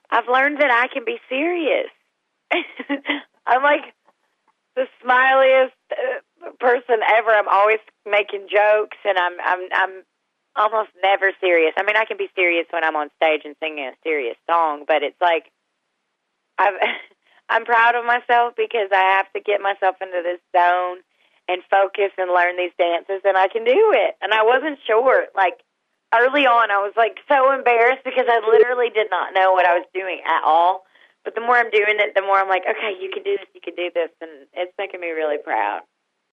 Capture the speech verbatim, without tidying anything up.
I've learned that I can be serious. I'm like the smiliest uh, person ever. I'm always making jokes, and I'm I'm I'm almost never serious. I mean, I can be serious when I'm on stage and singing a serious song, but it's like I've I'm proud of myself because I have to get myself into this zone and focus and learn these dances, and I can do it. And I wasn't sure. Like, early on, I was, like, so embarrassed because I literally did not know what I was doing at all. But the more I'm doing it, the more I'm like, okay, you can do this, you can do this, and it's making me really proud.